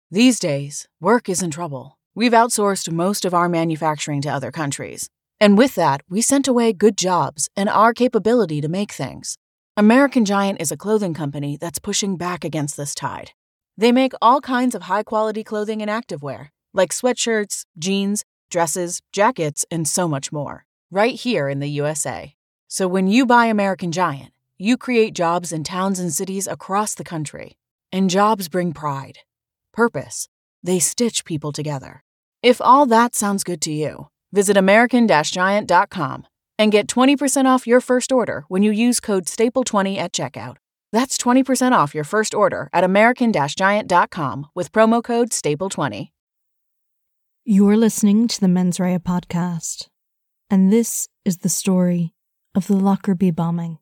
These days, work is in trouble. We've outsourced most of our manufacturing to other countries. And with that, we sent away good jobs and our capability to make things. American Giant is a clothing company that's pushing back against this tide. They make all kinds of high-quality clothing and activewear, like sweatshirts, jeans, dresses, jackets, and so much more, right here in the USA. So when you buy American Giant, you create jobs in towns and cities across the country. And jobs bring pride, purpose. They stitch people together. If all that sounds good to you, visit American-Giant.com and get 20% off your first order when you use code STAPLE20 at checkout. That's 20% off your first order at American-Giant.com with promo code STAPLE20. You're listening to the Mens Rea podcast, and this is the story of the Lockerbie bombing.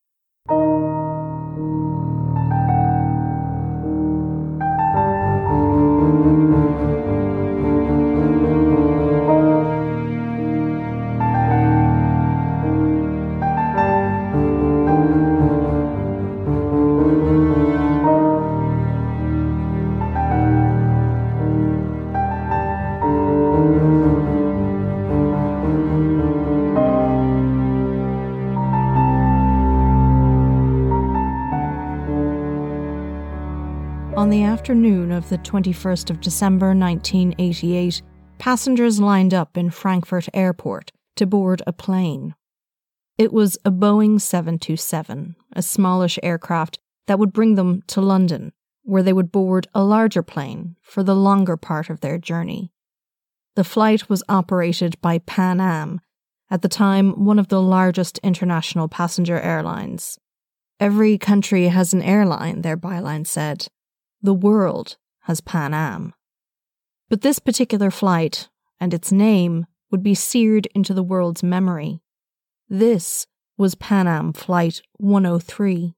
On the afternoon of the 21st of December 1988, passengers lined up in Frankfurt Airport to board a plane. It was a Boeing 727, a smallish aircraft that would bring them to London, where they would board a larger plane for the longer part of their journey. The flight was operated by Pan Am, at the time one of the largest international passenger airlines. Every country has an airline, their byline said. The world has Pan Am. But this particular flight, and its name, would be seared into the world's memory. This was Pan Am Flight 103.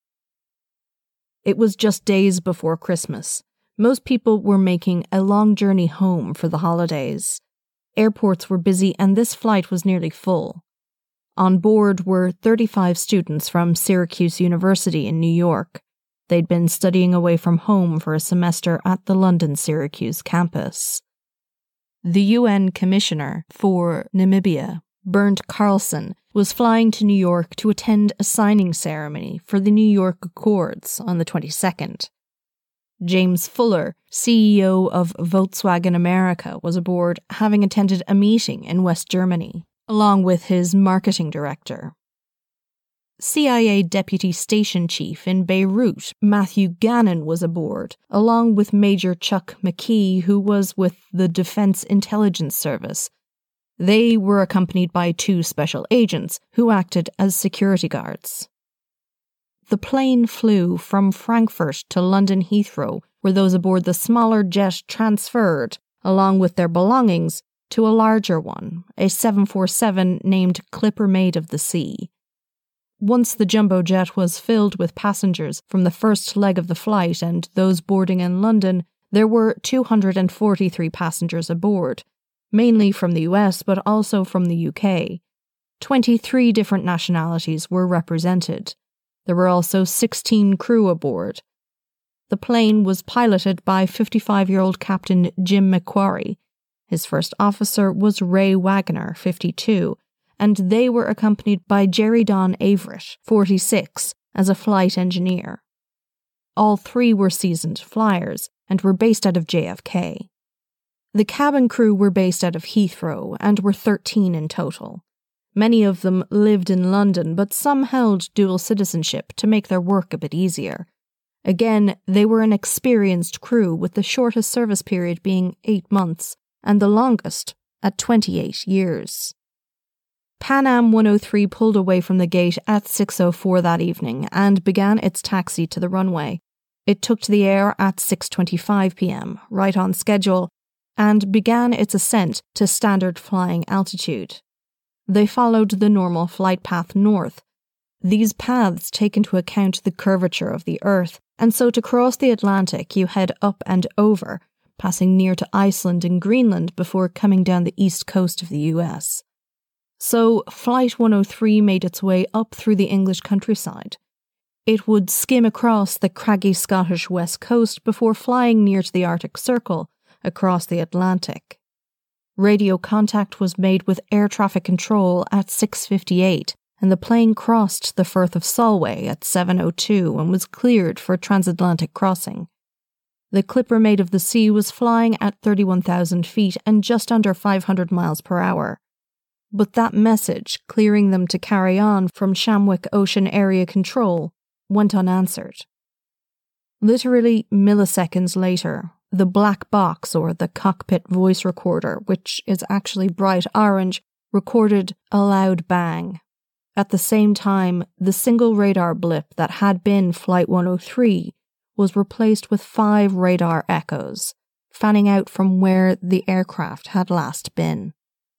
It was just days before Christmas. Most people were making a long journey home for the holidays. Airports were busy and this flight was nearly full. On board were 35 students from Syracuse University in New York. They'd been studying away from home for a semester at the London-Syracuse campus. The UN Commissioner for Namibia, Bernd Carlson, was flying to New York to attend a signing ceremony for the New York Accords on the 22nd. James Fuller, CEO of Volkswagen America, was aboard, having attended a meeting in West Germany, along with his marketing director. CIA Deputy Station Chief in Beirut, Matthew Gannon, was aboard, along with Major Chuck McKee, who was with the Defense Intelligence Service. They were accompanied by 2 special agents who acted as security guards. The plane flew from Frankfurt to London Heathrow, where those aboard the smaller jet transferred, along with their belongings, to a larger one, a 747 named Clipper Maid of the Sea. Once the jumbo jet was filled with passengers from the first leg of the flight and those boarding in London, there were 243 passengers aboard, mainly from the US but also from the UK. 23 different nationalities were represented. There were also 16 crew aboard. The plane was piloted by 55-year-old Captain Jim McQuarrie. His first officer was Ray Wagner, 52, and they were accompanied by Jerry Don Averett, 46, as a flight engineer. All 3 were seasoned flyers and were based out of JFK. The cabin crew were based out of Heathrow and were 13 in total. Many of them lived in London, but some held dual citizenship to make their work a bit easier. Again, they were an experienced crew, with the shortest service period being 8 months and the longest at 28 years. Pan Am 103 pulled away from the gate at 6:04 that evening and began its taxi to the runway. It took to the air at 6:25 p.m., right on schedule, and began its ascent to standard flying altitude. They followed the normal flight path north. These paths take into account the curvature of the Earth, and so to cross the Atlantic you head up and over, passing near to Iceland and Greenland before coming down the east coast of the US. So Flight 103 made its way up through the English countryside. It would skim across the craggy Scottish west coast before flying near to the Arctic Circle across the Atlantic. Radio contact was made with air traffic control at 6:58, and the plane crossed the Firth of Solway at 7:02 and was cleared for transatlantic crossing. The Clipper Made of the Sea was flying at 31,000 feet and just under 500 miles per hour. But that message, clearing them to carry on from Shamwick Ocean Area Control, went unanswered. Literally milliseconds later, the black box, or the cockpit voice recorder, which is actually bright orange, recorded a loud bang. At the same time, the single radar blip that had been Flight 103 was replaced with 5 radar echoes, fanning out from where the aircraft had last been.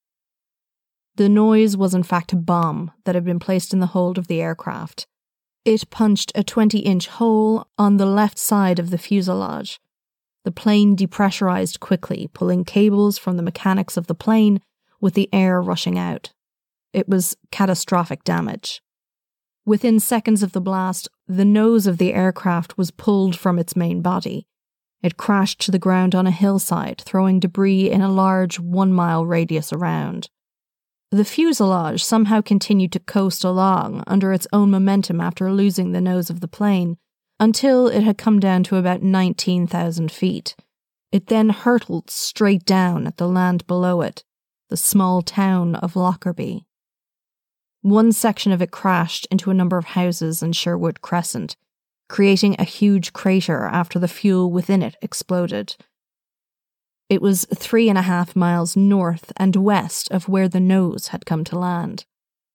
The noise was in fact a bomb that had been placed in the hold of the aircraft. It punched a 20-inch hole on the left side of the fuselage. The plane depressurized quickly, pulling cables from the mechanics of the plane with the air rushing out. It was catastrophic damage. Within seconds of the blast, the nose of the aircraft was pulled from its main body. It crashed to the ground on a hillside, throwing debris in a large 1-mile radius around. The fuselage somehow continued to coast along under its own momentum after losing the nose of the plane, until it had come down to about 19,000 feet. It then hurtled straight down at the land below it, the small town of Lockerbie. One section of it crashed into a number of houses in Sherwood Crescent, creating a huge crater after the fuel within it exploded. It was 3.5 miles north and west of where the nose had come to land.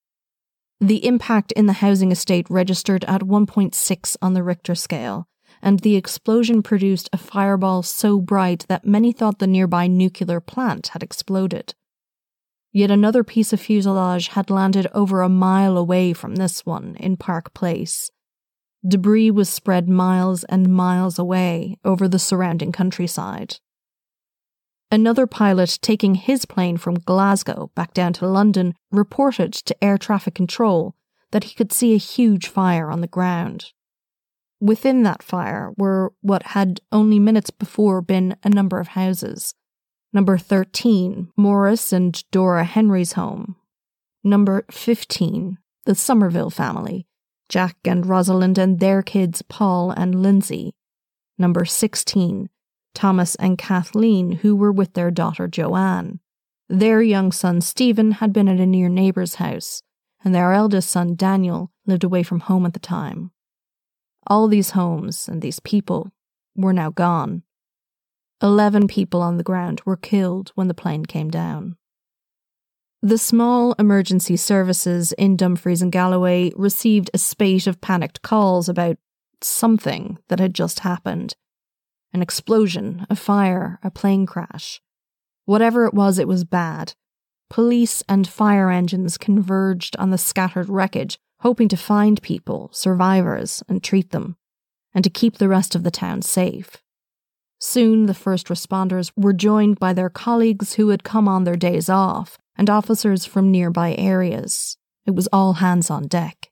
The impact in the housing estate registered at 1.6 on the Richter scale, and the explosion produced a fireball so bright that many thought the nearby nuclear plant had exploded. Yet another piece of fuselage had landed over a mile away from this one in Park Place. Debris was spread miles and miles away over the surrounding countryside. Another pilot taking his plane from Glasgow back down to London reported to air traffic control that he could see a huge fire on the ground. Within that fire were what had only minutes before been a number of houses. Number 13, Maurice and Dora Henry's home. Number 15, the Somerville family, Jack and Rosalind and their kids Paul and Lindsay. Number 16, Thomas and Kathleen, who were with their daughter Joanne. Their young son Stephen had been at a near neighbour's house, and their eldest son Daniel lived away from home at the time. All these homes and these people were now gone. 11 people on the ground were killed when the plane came down. The small emergency services in Dumfries and Galloway received a spate of panicked calls about something that had just happened. An explosion, a fire, a plane crash. Whatever it was bad. Police and fire engines converged on the scattered wreckage, hoping to find people, survivors, and treat them, and to keep the rest of the town safe. Soon the first responders were joined by their colleagues who had come on their days off, and officers from nearby areas. It was all hands on deck.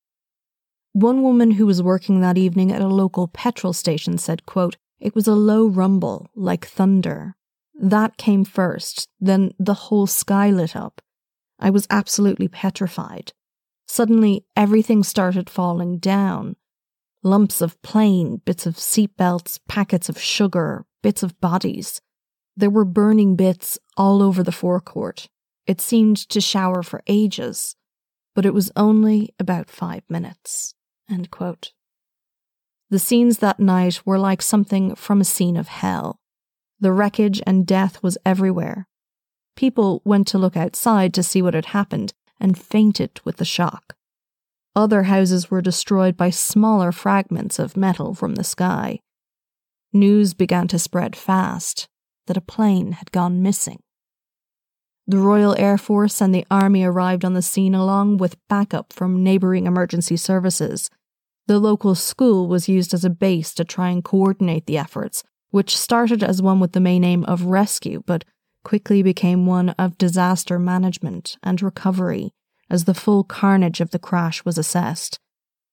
One woman who was working that evening at a local petrol station said, quote, "It was a low rumble, like thunder. That came first, then the whole sky lit up. I was absolutely petrified. Suddenly, everything started falling down. Lumps of plane, bits of seatbelts, packets of sugar, bits of bodies. There were burning bits all over the forecourt. It seemed to shower for ages, but it was only about 5 minutes." End quote. The scenes that night were like something from a scene of hell. The wreckage and death was everywhere. People went to look outside to see what had happened and fainted with the shock. Other houses were destroyed by smaller fragments of metal from the sky. News began to spread fast that a plane had gone missing. The Royal Air Force and the Army arrived on the scene along with backup from neighbouring emergency services. The local school was used as a base to try and coordinate the efforts, which started as one with the main aim of rescue, but quickly became one of disaster management and recovery as the full carnage of the crash was assessed.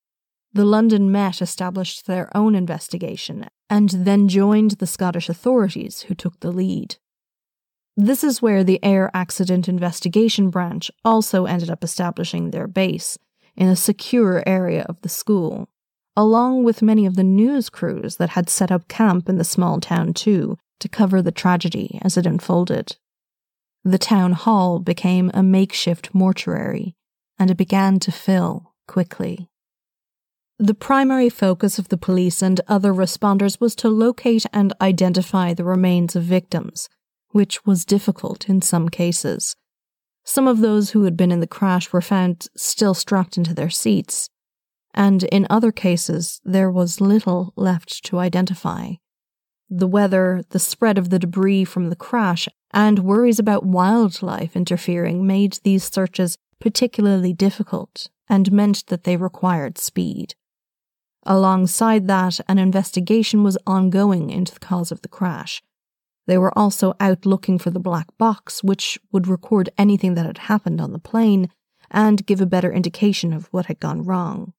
The London Met established their own investigation and then joined the Scottish authorities, who took the lead. This is where the Air Accident Investigation Branch also ended up establishing their base, in a secure area of the school, along with many of the news crews that had set up camp in the small town too, to cover the tragedy as it unfolded. The town hall became a makeshift mortuary, and it began to fill quickly. The primary focus of the police and other responders was to locate and identify the remains of victims, which was difficult in some cases. Some of those who had been in the crash were found still strapped into their seats, and in other cases there was little left to identify. The weather, the spread of the debris from the crash, and worries about wildlife interfering made these searches particularly difficult and meant that they required speed. Alongside that, an investigation was ongoing into the cause of the crash. They were also out looking for the black box, which would record anything that had happened on the plane and give a better indication of what had gone wrong.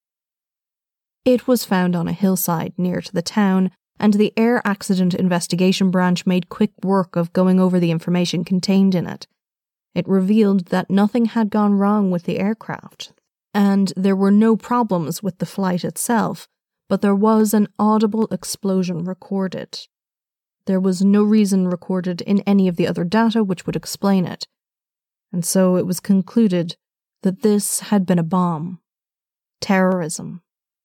It was found on a hillside near to the town, and the Air Accident Investigation Branch made quick work of going over the information contained in it. It revealed that nothing had gone wrong with the aircraft, and there were no problems with the flight itself, but there was an audible explosion recorded. There was no reason recorded in any of the other data which would explain it, and so it was concluded that this had been a bomb. Terrorism.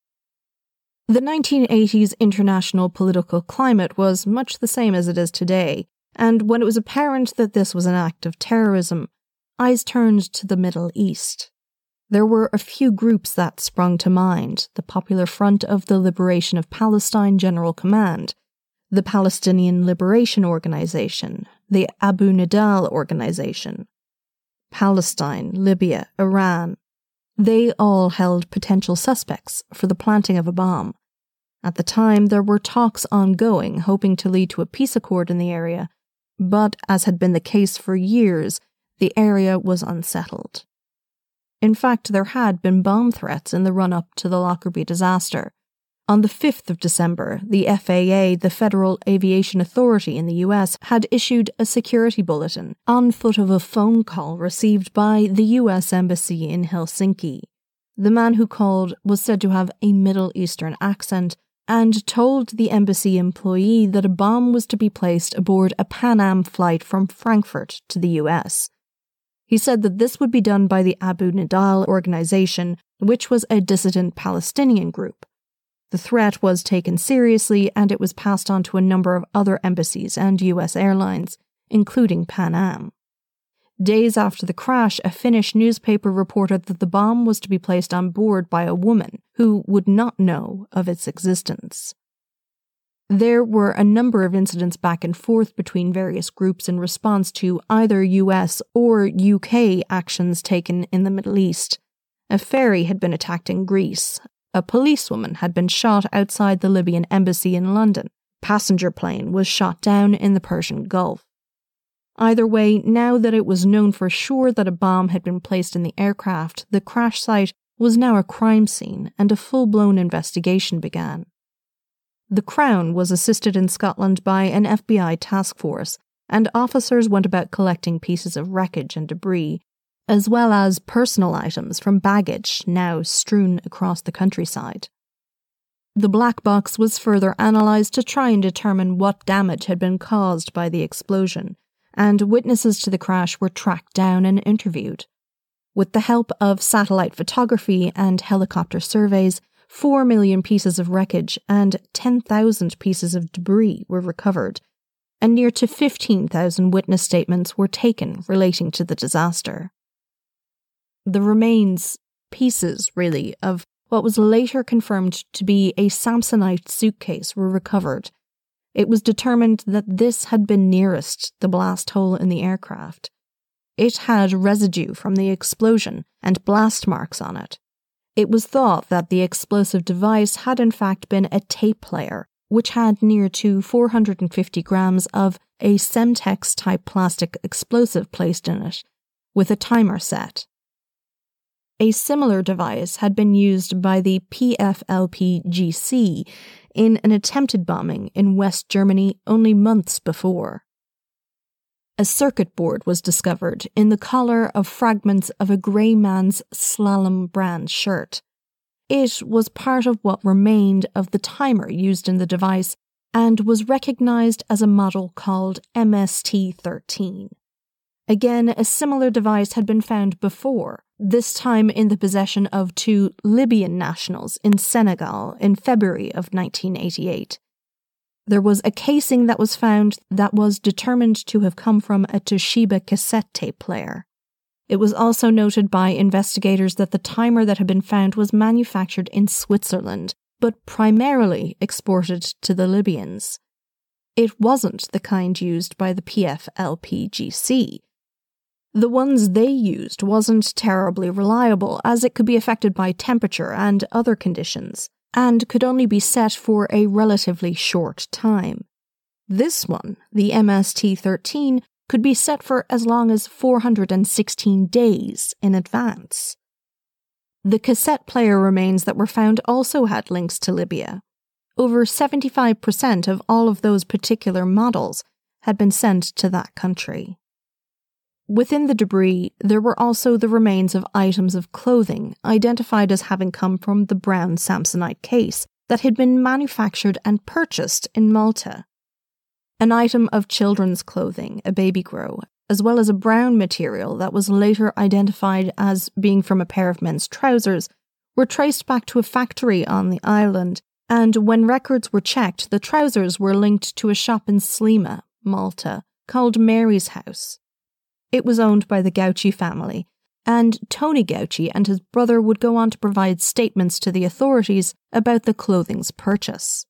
The 1980s international political climate was much the same as it is today, and when it was apparent that this was an act of terrorism, eyes turned to the Middle East. There were a few groups that sprung to mind: the Popular Front of the Liberation of Palestine General Command, the Palestinian Liberation Organization, the Abu Nidal Organization, Palestine, Libya, Iran. They all held potential suspects for the planting of a bomb. At the time, there were talks ongoing, hoping to lead to a peace accord in the area, but as had been the case for years, the area was unsettled. In fact, there had been bomb threats in the run-up to the Lockerbie disaster. On the 5th of December, the FAA, the Federal Aviation Authority in the US, had issued a security bulletin on foot of a phone call received by the US Embassy in Helsinki. The man who called was said to have a Middle Eastern accent and told the embassy employee that a bomb was to be placed aboard a Pan Am flight from Frankfurt to the US. He said that this would be done by the Abu Nidal organization, which was a dissident Palestinian group. The threat was taken seriously, and it was passed on to a number of other embassies and US airlines, including Pan Am. Days after the crash, a Finnish newspaper reported that the bomb was to be placed on board by a woman who would not know of its existence. There were a number of incidents back and forth between various groups in response to either US or UK actions taken in the Middle East. A ferry had been attacked in Greece. A policewoman had been shot outside the Libyan embassy in London. Passenger plane was shot down in the Persian Gulf. Either way, now that it was known for sure that a bomb had been placed in the aircraft, the crash site was now a crime scene, and a full-blown investigation began. The Crown was assisted in Scotland by an FBI task force, and officers went about collecting pieces of wreckage and debris, as well as personal items from baggage now strewn across the countryside. The black box was further analysed to try and determine what damage had been caused by the explosion, and witnesses to the crash were tracked down and interviewed. With the help of satellite photography and helicopter surveys, 4 million pieces of wreckage and 10,000 pieces of debris were recovered, and near to 15,000 witness statements were taken relating to the disaster. The remains, pieces really, of what was later confirmed to be a Samsonite suitcase were recovered. It was determined that this had been nearest the blast hole in the aircraft. It had residue from the explosion and blast marks on it. It was thought that the explosive device had in fact been a tape player, which had near to 450 grams of a Semtex-type plastic explosive placed in it, with a timer set. A similar device had been used by the PFLP-GC in an attempted bombing in West Germany only months before. A circuit board was discovered in the collar of fragments of a grey man's Slalom brand shirt. It was part of what remained of the timer used in the device and was recognised as a model called MST-13. Again, a similar device had been found before, this time in the possession of 2 Libyan nationals in Senegal in February of 1988. There was a casing that was found that was determined to have come from a Toshiba cassette tape player. It was also noted by investigators that the timer that had been found was manufactured in Switzerland, but primarily exported to the Libyans. It wasn't the kind used by the PFLP-GC. The ones they used wasn't terribly reliable, as it could be affected by temperature and other conditions, and could only be set for a relatively short time. This one, the MST-13, could be set for as long as 416 days in advance. The cassette player remains that were found also had links to Libya. Over 75% of all of those particular models had been sent to that country. Within the debris, there were also the remains of items of clothing identified as having come from the brown Samsonite case that had been manufactured and purchased in Malta. An item of children's clothing, a baby grow, as well as a brown material that was later identified as being from a pair of men's trousers, were traced back to a factory on the island, and when records were checked, the trousers were linked to a shop in Sliema, Malta, called Mary's House. It was owned by the Gauci family, and Tony Gauci and his brother would go on to provide statements to the authorities about the clothing's purchase.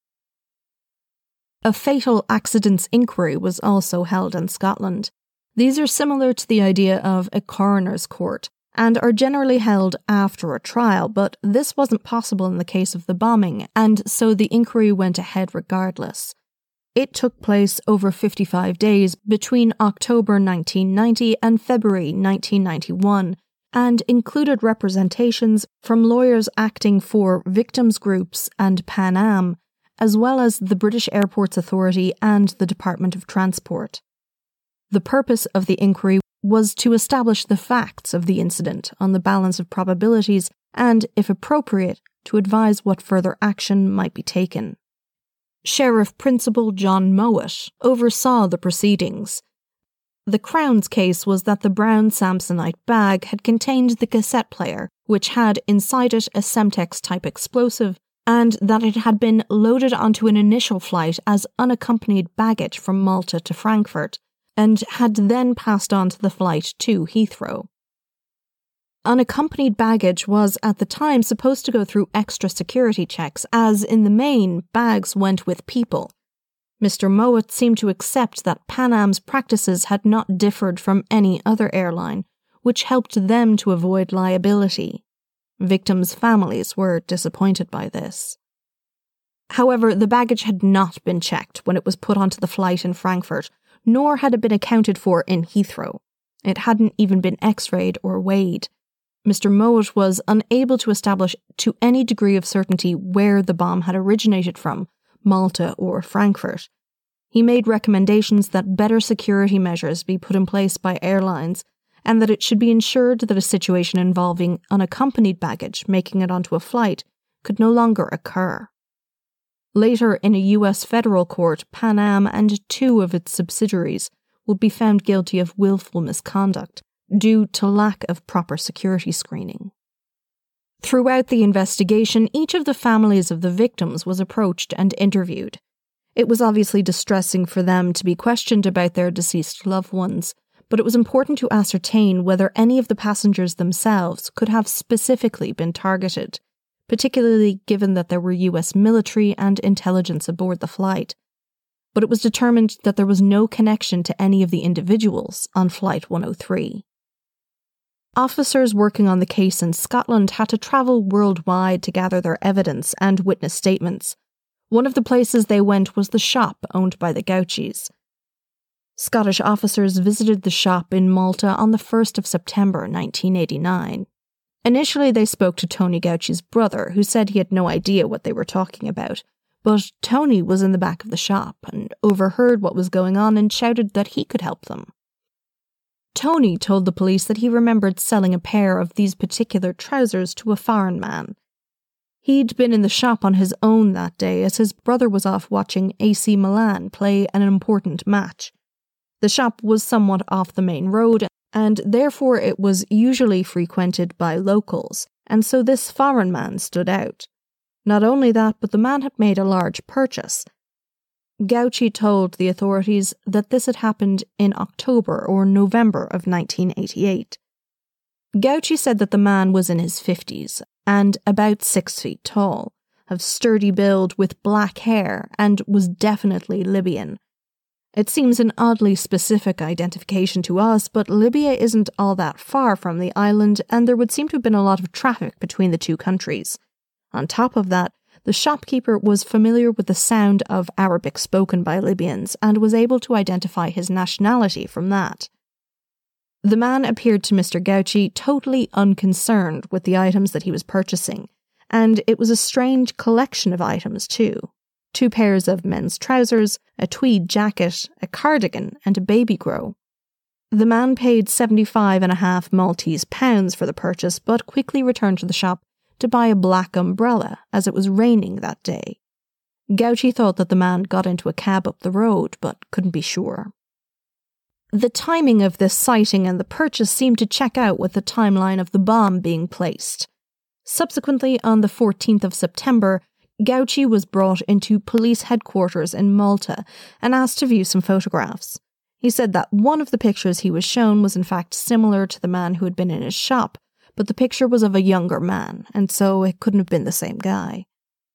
A fatal accidents inquiry was also held in Scotland. These are similar to the idea of a coroner's court, and are generally held after a trial, but this wasn't possible in the case of the bombing, and so the inquiry went ahead regardless. It took place over 55 days between October 1990 and February 1991, and included representations from lawyers acting for victims groups and Pan Am, as well as the British Airports Authority and the Department of Transport. The purpose of the inquiry was to establish the facts of the incident on the balance of probabilities and, if appropriate, to advise what further action might be taken. Sheriff Principal John Mowat oversaw the proceedings. The Crown's case was that the brown Samsonite bag had contained the cassette player, which had inside it a Semtex-type explosive, and that it had been loaded onto an initial flight as unaccompanied baggage from Malta to Frankfurt, and had then passed on to the flight to Heathrow. Unaccompanied baggage was at the time supposed to go through extra security checks, as in the main, bags went with people. Mr. Mowat seemed to accept that Pan Am's practices had not differed from any other airline, which helped them to avoid liability. Victims' families were disappointed by this. However, the baggage had not been checked when it was put onto the flight in Frankfurt, nor had it been accounted for in Heathrow. It hadn't even been x-rayed or weighed. Mr. Mowat was unable to establish to any degree of certainty where the bomb had originated from, Malta or Frankfurt. He made recommendations that better security measures be put in place by airlines, and that it should be ensured that a situation involving unaccompanied baggage making it onto a flight could no longer occur. Later, in a US federal court, Pan Am and 2 of its subsidiaries would be found guilty of willful misconduct, due to lack of proper security screening. Throughout the investigation, each of the families of the victims was approached and interviewed. It was obviously distressing for them to be questioned about their deceased loved ones, but it was important to ascertain whether any of the passengers themselves could have specifically been targeted, particularly given that there were US military and intelligence aboard the flight. But it was determined that there was no connection to any of the individuals on Flight 103. Officers working on the case in Scotland had to travel worldwide to gather their evidence and witness statements. One of the places they went was the shop owned by the Gaucis. Scottish officers visited the shop in Malta on the 1st of September 1989. Initially, they spoke to Tony Gauci's brother, who said he had no idea what they were talking about. But Tony was in the back of the shop and overheard what was going on and shouted that he could help them. Tony told the police that he remembered selling a pair of these particular trousers to a foreign man. He'd been in the shop on his own that day as his brother was off watching AC Milan play an important match. The shop was somewhat off the main road, and therefore it was usually frequented by locals, and so this foreign man stood out. Not only that, but the man had made a large purchase. Gauci told the authorities that this had happened in October or November of 1988. Gauci said that the man was in his 50s and about 6 feet tall, of sturdy build with black hair, and was definitely Libyan. It seems an oddly specific identification to us, but Libya isn't all that far from the island, and there would seem to have been a lot of traffic between the two countries. On top of that, the shopkeeper was familiar with the sound of Arabic spoken by Libyans and was able to identify his nationality from that. The man appeared to Mr. Gauci totally unconcerned with the items that he was purchasing, and it was a strange collection of items too. 2 pairs of men's trousers, a tweed jacket, a cardigan, and a baby grow. The man paid 75.5 Maltese pounds for the purchase, but quickly returned to the shop to buy a black umbrella as it was raining that day. Gauci thought that the man got into a cab up the road, but couldn't be sure. The timing of this sighting and the purchase seemed to check out with the timeline of the bomb being placed. Subsequently, on the 14th of September, Gauci was brought into police headquarters in Malta and asked to view some photographs. He said that one of the pictures he was shown was in fact similar to the man who had been in his shop, but the picture was of a younger man, and so it couldn't have been the same guy.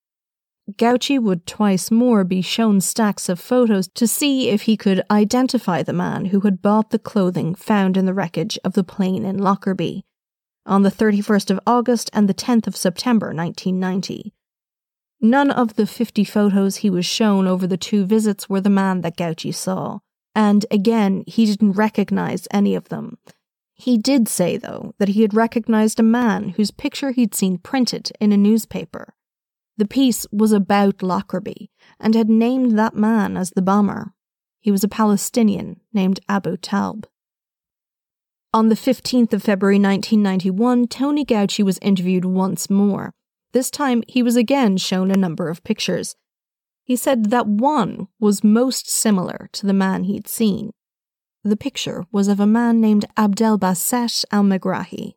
Gauci would twice more be shown stacks of photos to see if he could identify the man who had bought the clothing found in the wreckage of the plane in Lockerbie on the 31st of August and the 10th of September 1990. None of the 50 photos he was shown over the 2 visits were the man that Gauci saw, and again, he didn't recognize any of them. He did say, though, that he had recognized a man whose picture he'd seen printed in a newspaper. The piece was about Lockerbie and had named that man as the bomber. He was a Palestinian named Abu Talb. On the 15th of February 1991, Tony Gauci was interviewed once more. This time, he was again shown a number of pictures. He said that one was most similar to the man he'd seen. The picture was of a man named Abdelbasset Al-Megrahi.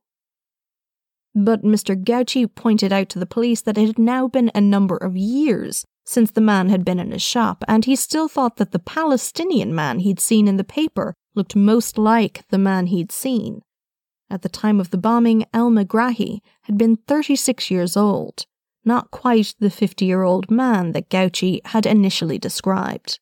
But Mr. Gauci pointed out to the police that it had now been a number of years since the man had been in his shop, and he still thought that the Palestinian man he'd seen in the paper looked most like the man he'd seen. At the time of the bombing, Al-Megrahi had been 36 years old, not quite the 50-year-old man that Gauci had initially described.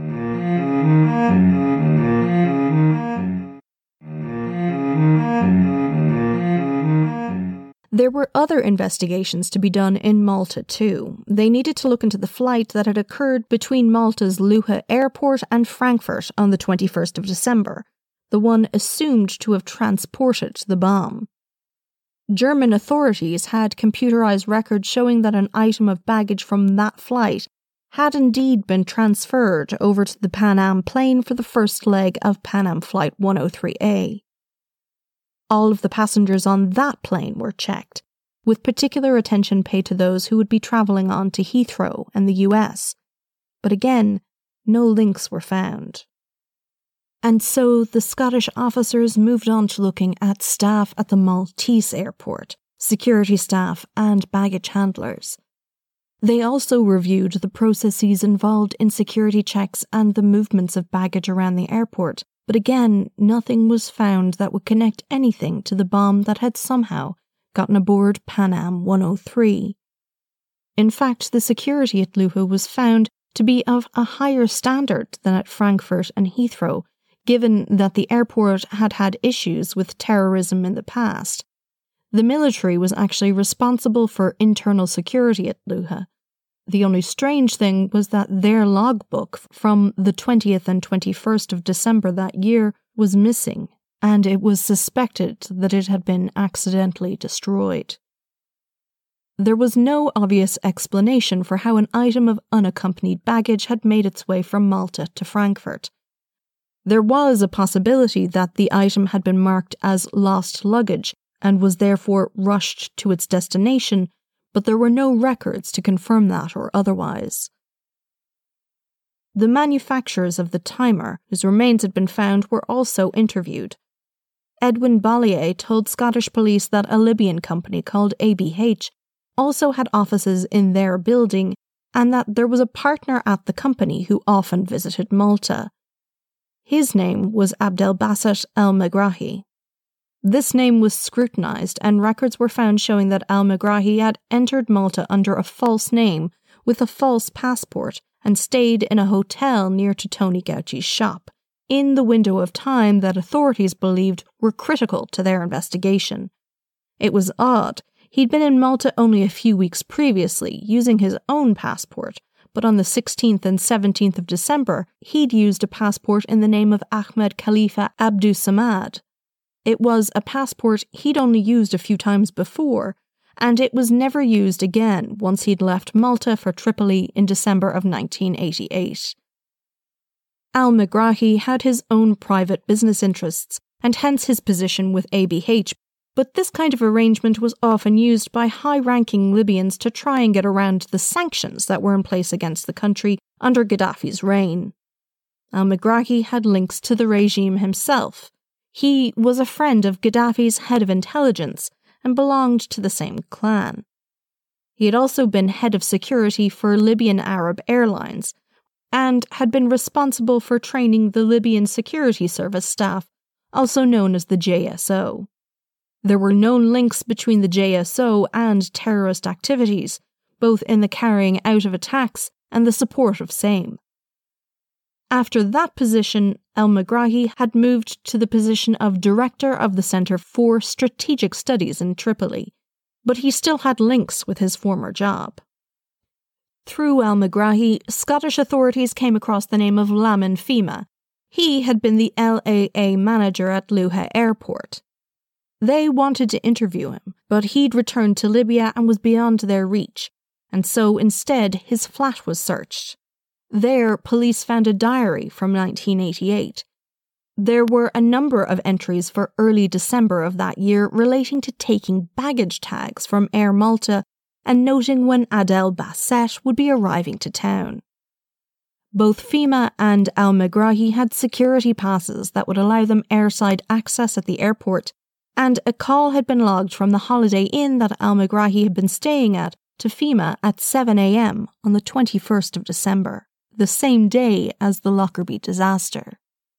There were other investigations to be done in Malta too. They needed to look into the flight that had occurred between Malta's Luha airport and Frankfurt on the 21st of December, the one assumed to have transported the bomb. German authorities had computerized records showing that an item of baggage from that flight had indeed been transferred over to the Pan Am plane for the first leg of Pan Am Flight 103A. All of the passengers on that plane were checked, with particular attention paid to those who would be travelling on to Heathrow and the US. But again, no links were found. And so the Scottish officers moved on to looking at staff at the Maltese airport, security staff and baggage handlers. They also reviewed the processes involved in security checks and the movements of baggage around the airport, but again, nothing was found that would connect anything to the bomb that had somehow gotten aboard Pan Am 103. In fact, the security at Luha was found to be of a higher standard than at Frankfurt and Heathrow, given that the airport had had issues with terrorism in the past. The military was actually responsible for internal security at Luha. The only strange thing was that their logbook from the 20th and 21st of December that year was missing, and it was suspected that it had been accidentally destroyed. There was no obvious explanation for how an item of unaccompanied baggage had made its way from Malta to Frankfurt. There was a possibility that the item had been marked as lost luggage and was therefore rushed to its destination, but there were no records to confirm that or otherwise. The manufacturers of the timer, whose remains had been found, were also interviewed. Edwin Bollier told Scottish police that a Libyan company called ABH also had offices in their building and that there was a partner at the company who often visited Malta. His name was Abdelbasset El-Megrahi. This name was scrutinised and records were found showing that El-Megrahi had entered Malta under a false name with a false passport and stayed in a hotel near to Tony Gauci's shop, in the window of time that authorities believed were critical to their investigation. It was odd. He'd been in Malta only a few weeks previously, using his own passport, but on the 16th and 17th of December, he'd used a passport in the name of Ahmed Khalifa Abdus Samad. It was a passport he'd only used a few times before, and it was never used again once he'd left Malta for Tripoli in December of 1988. Al-Megrahi had his own private business interests, and hence his position with ABH, but this kind of arrangement was often used by high-ranking Libyans to try and get around the sanctions that were in place against the country under Gaddafi's reign. Al-Megrahi had links to the regime himself. He was a friend of Gaddafi's head of intelligence and belonged to the same clan. He had also been head of security for Libyan Arab Airlines and had been responsible for training the Libyan Security Service staff, also known as the JSO. There were known links between the JSO and terrorist activities, both in the carrying out of attacks and the support of same. After that position, El-Megrahi had moved to the position of Director of the Centre for Strategic Studies in Tripoli, but he still had links with his former job. Through El-Megrahi, Scottish authorities came across the name of Lamin Fhimah. He had been the LAA manager at Luha Airport. They wanted to interview him, but he'd returned to Libya and was beyond their reach, and so instead his flat was searched. There, police found a diary from 1988. There were a number of entries for early December of that year relating to taking baggage tags from Air Malta and noting when Abdelbasset would be arriving to town. Both Fhimah and Al-Megrahi had security passes that would allow them airside access at the airport, and a call had been logged from the Holiday Inn that Al-Megrahi had been staying at to Fhimah at 7 a.m. on the 21st of December, the same day as the Lockerbie disaster.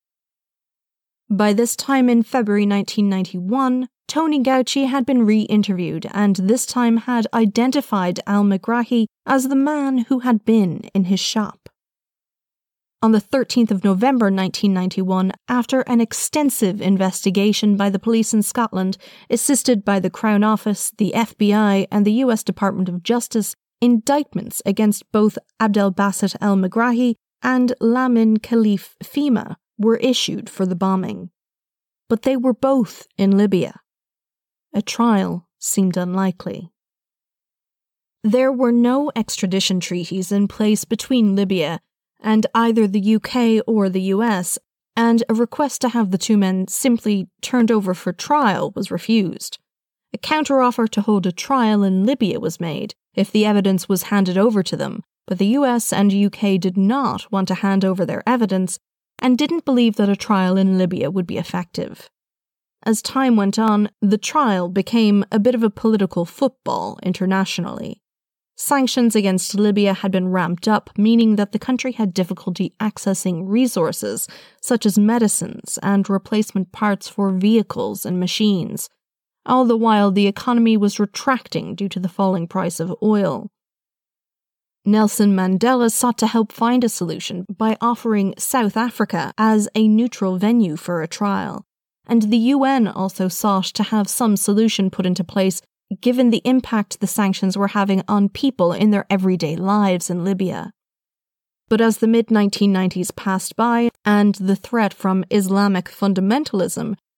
By this time in February 1991, Tony Gauci had been re-interviewed and this time had identified Al-Megrahi as the man who had been in his shop. On the 13th of November 1991, after an extensive investigation by the police in Scotland, assisted by the Crown Office, the FBI and the US Department of Justice, indictments against both Abdelbasset El-Megrahi and Lamin Khalif Fhimah were issued for the bombing. But they were both in Libya. A trial seemed unlikely. There were no extradition treaties in place between Libya and either the UK or the US, and a request to have the two men simply turned over for trial was refused. A counteroffer to hold a trial in Libya was made if the evidence was handed over to them, but the US and UK did not want to hand over their evidence and didn't believe that a trial in Libya would be effective. As time went on, the trial became a bit of a political football internationally. Sanctions against Libya had been ramped up, meaning that the country had difficulty accessing resources such as medicines and replacement parts for vehicles and machines. All the while, the economy was retracting due to the falling price of oil. Nelson Mandela sought to help find a solution by offering South Africa as a neutral venue for a trial, and the UN also sought to have some solution put into place given the impact the sanctions were having on people in their everyday lives in Libya. But as the mid-1990s passed by and the threat from Islamic fundamentalism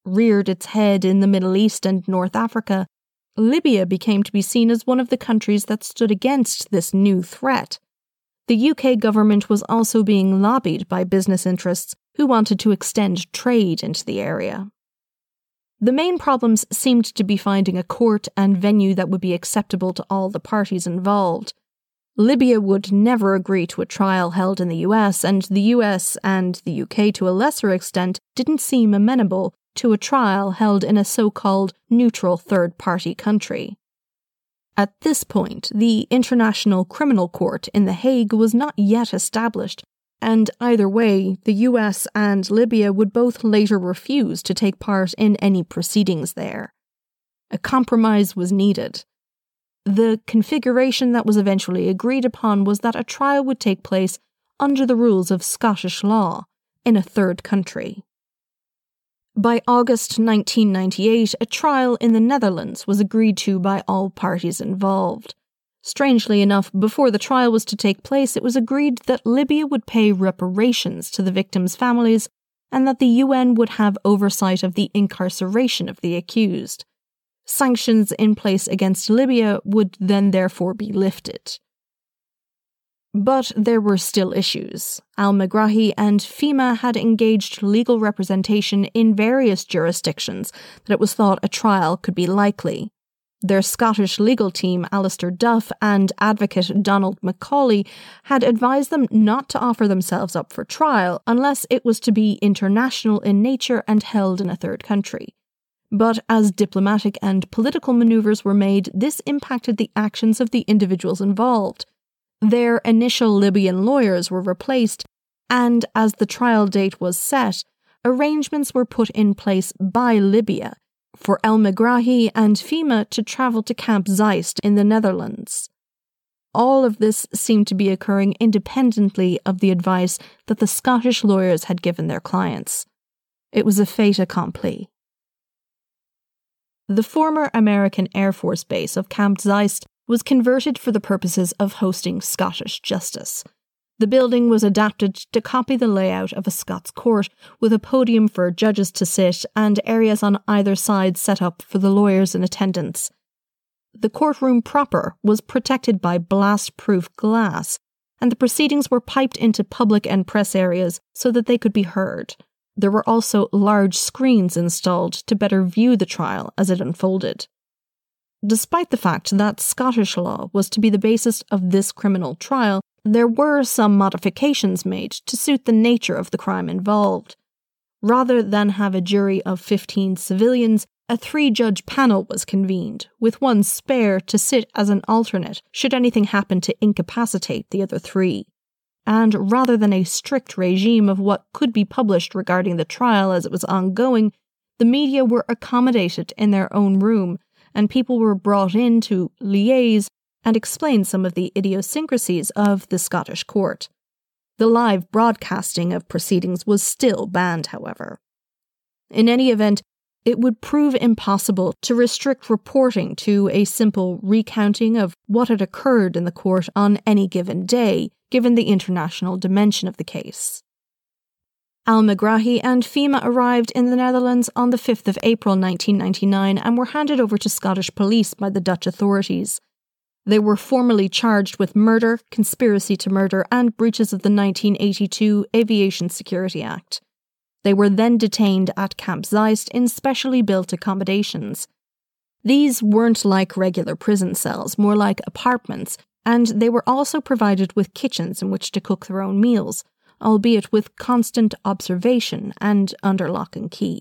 reared its head in the Middle East and North Africa, Libya became to be seen as one of the countries that stood against this new threat. The UK government was also being lobbied by business interests who wanted to extend trade into the area. The main problems seemed to be finding a court and venue that would be acceptable to all the parties involved. Libya would never agree to a trial held in the US, and the US and the UK to a lesser extent didn't seem amenable to a trial held in a so-called neutral third-party country. At this point, the International Criminal Court in The Hague was not yet established, and either way, the US and Libya would both later refuse to take part in any proceedings there. A compromise was needed. The configuration that was eventually agreed upon was that a trial would take place under the rules of Scottish law in a third country. By August 1998, a trial in the Netherlands was agreed to by all parties involved. Strangely enough, before the trial was to take place, it was agreed that Libya would pay reparations to the victims' families and that the UN would have oversight of the incarceration of the accused. Sanctions in place against Libya would then therefore be lifted. But there were still issues. Al-Megrahi and FEMA had engaged legal representation in various jurisdictions that it was thought a trial could be likely. Their Scottish legal team, Alistair Duff and advocate Donald Macaulay, had advised them not to offer themselves up for trial unless it was to be international in nature and held in a third country. But as diplomatic and political manoeuvres were made, this impacted the actions of the individuals involved. Their initial Libyan lawyers were replaced, and as the trial date was set, arrangements were put in place by Libya for Al-Megrahi and FEMA to travel to Camp Zeist in the Netherlands. All of this seemed to be occurring independently of the advice that the Scottish lawyers had given their clients. It was a fait accompli. The former American Air Force base of Camp Zeist was converted for the purposes of hosting Scottish justice. The building was adapted to copy the layout of a Scots court, with a podium for judges to sit and areas on either side set up for the lawyers in attendance. The courtroom proper was protected by blast-proof glass, and the proceedings were piped into public and press areas so that they could be heard. There were also large screens installed to better view the trial as it unfolded. Despite the fact that Scottish law was to be the basis of this criminal trial, there were some modifications made to suit the nature of the crime involved. Rather than have a jury of 15 civilians, a 3-judge panel was convened, with one spare to sit as an alternate should anything happen to incapacitate the other 3. And rather than a strict regime of what could be published regarding the trial as it was ongoing, the media were accommodated in their own room, and people were brought in to liaise and explain some of the idiosyncrasies of the Scottish court. The live broadcasting of proceedings was still banned, however. In any event, it would prove impossible to restrict reporting to a simple recounting of what had occurred in the court on any given day, given the international dimension of the case. Al-Megrahi and FEMA arrived in the Netherlands on the 5th of April 1999 and were handed over to Scottish police by the Dutch authorities. They were formally charged with murder, conspiracy to murder, and breaches of the 1982 Aviation Security Act. They were then detained at Camp Zeist in specially built accommodations. These weren't like regular prison cells, more like apartments, and they were also provided with kitchens in which to cook their own meals, albeit with constant observation and under lock and key.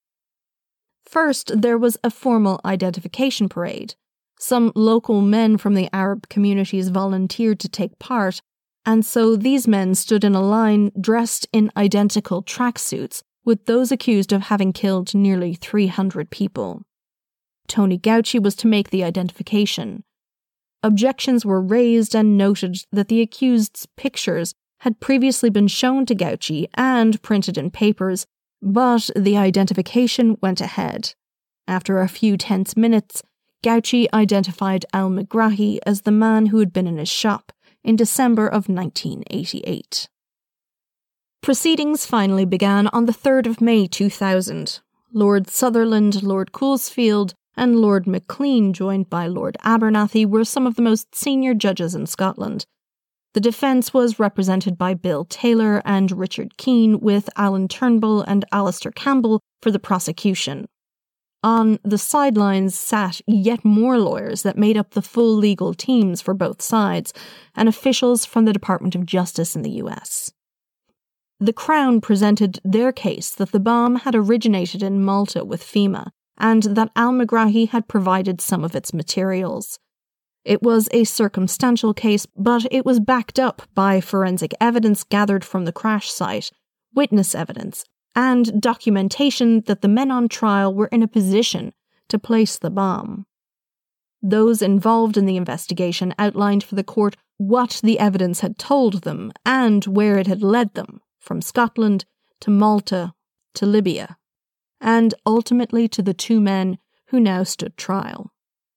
First, there was a formal identification parade. Some local men from the Arab communities volunteered to take part, and so these men stood in a line dressed in identical tracksuits with those accused of having killed nearly 300 people. Tony Gauci was to make the identification. Objections were raised and noted that the accused's pictures had previously been shown to Gauci and printed in papers, but the identification went ahead. After a few tense minutes, Gauci identified Al-Megrahi as the man who had been in his shop in December of 1988. Proceedings finally began on the 3rd of May 2000. Lord Sutherland, Lord Coulsfield, and Lord Maclean, joined by Lord Abernathy, were some of the most senior judges in Scotland. The defence was represented by Bill Taylor and Richard Keane, with Alan Turnbull and Alistair Campbell for the prosecution. On the sidelines sat yet more lawyers that made up the full legal teams for both sides, and officials from the Department of Justice in the US. The Crown presented their case that the bomb had originated in Malta with FEMA, and that Al-Megrahi had provided some of its materials. It was a circumstantial case, but it was backed up by forensic evidence gathered from the crash site, witness evidence, and documentation that the men on trial were in a position to place the bomb. Those involved in the investigation outlined for the court what the evidence had told them and where it had led them, from Scotland to Malta to Libya, and ultimately to the two men who now stood trial.